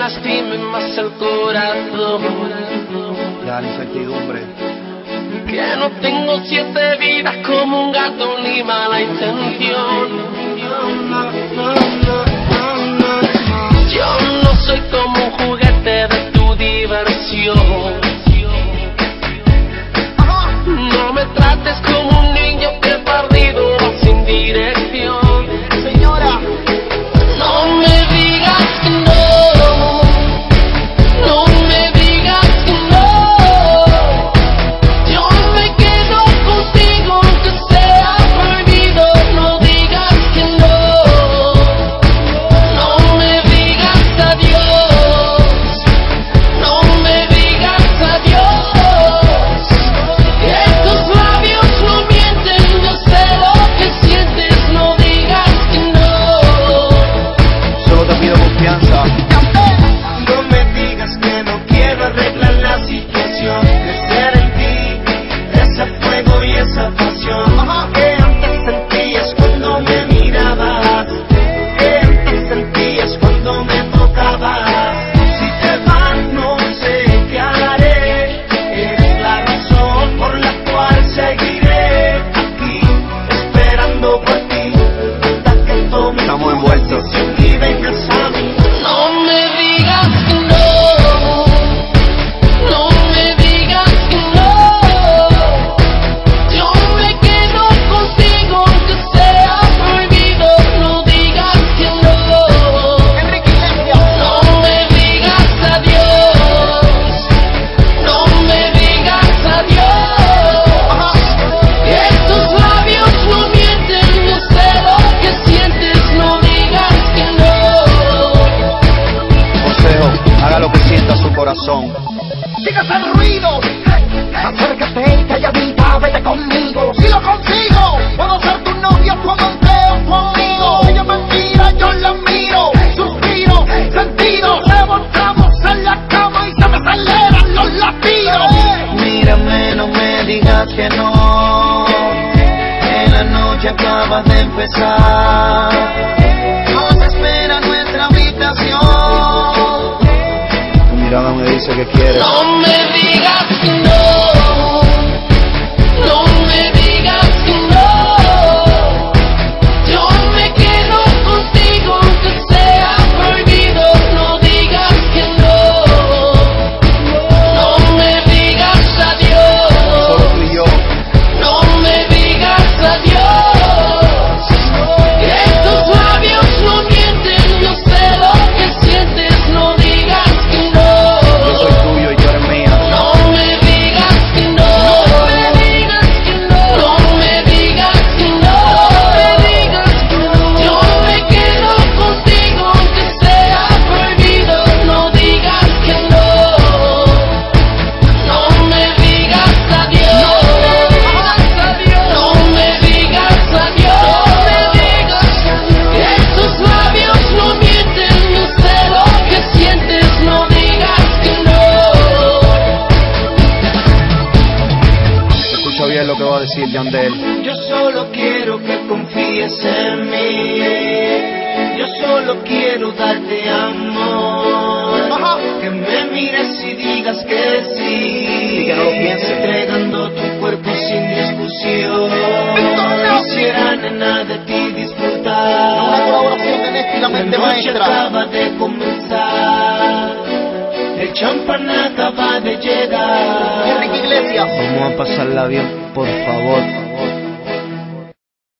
lastime más el corazón. Ya la incertidumbre. Que no tengo 7 vidas como un gato ni mala intención. Yo no soy como un juguete de tu diversión. No me trates como un niño que perdido sin dirección. Señora, no me digas que no. No me digas que no. Yo me quedo contigo aunque sea prohibido. No digas que no. No me digas adiós. No me digas adiós. Que tus labios no mienten. Yo sé lo que sientes. No digas que no. solo te pido confianza. No me digas que no quiero arreglar la situación. Crecer en ti, ese fuego y esa pasión que antes sentías cuando me mirabas, que antes sentías cuando me tocabas. Si te vas no sé qué haré, eres la razón por la cual seguiré aquí, esperando por ti, hasta que tomes Estamos tu envueltos. decisión y vengas a mí. No me digas que no. No me digas que no. Yo me quedo contigo aunque sea prohibido. No digas que no. No me digas adiós. No me digas adiós. Que tus labios no mienten. Yo sé lo que sientes. No digas que no. Consejo, haga lo que sienta su corazón. Sigas el ruido, acércate y calladita, vete conmigo. Si lo consigo, puedo ser tu novia, tu amante o tu amigo. Ella me mira, yo la miro, suspiro, sentido. Levantamos en la cama y se me aceleran los latidos. Mírame, no me digas que no. Que la noche acaba de empezar. Nos espera nuestra habitación. Tu mirada me dice que quieres. No me digas que no. No me digas que no. Yo me quedo contigo aunque sea prohibido. No digas que no. No me digas adiós. Solo tú y yo. No me digas adiós. Que tus labios no mienten. Yo sé lo que sientes. No digas que no. Yo soy tuyo y tú eres mía. No me digas que no. No me digas que no. No me digas que no. No me digas que no. Yo me quedo contigo aunque sea prohibido. No digas que no. No me digas adiós. No me digas adiós. No me digas que tus labios no mienten. Yo sé lo que sientes. No digas que no. Escucha bien lo que va a decir Yandel. Yo solo quiero que confíes en mí. Yo solo quiero darte amor. Que me mires y digas que sí. Y que no lo pienses. Entregando tu cuerpo sin discusión. Quisiera, nena, de ti disfrutar. Una colaboración de Néstor y la mente La noche maestra. acaba de comenzar. El champán acaba de llegar. Enrique Iglesias. Vamos a pasarla bien, por favor.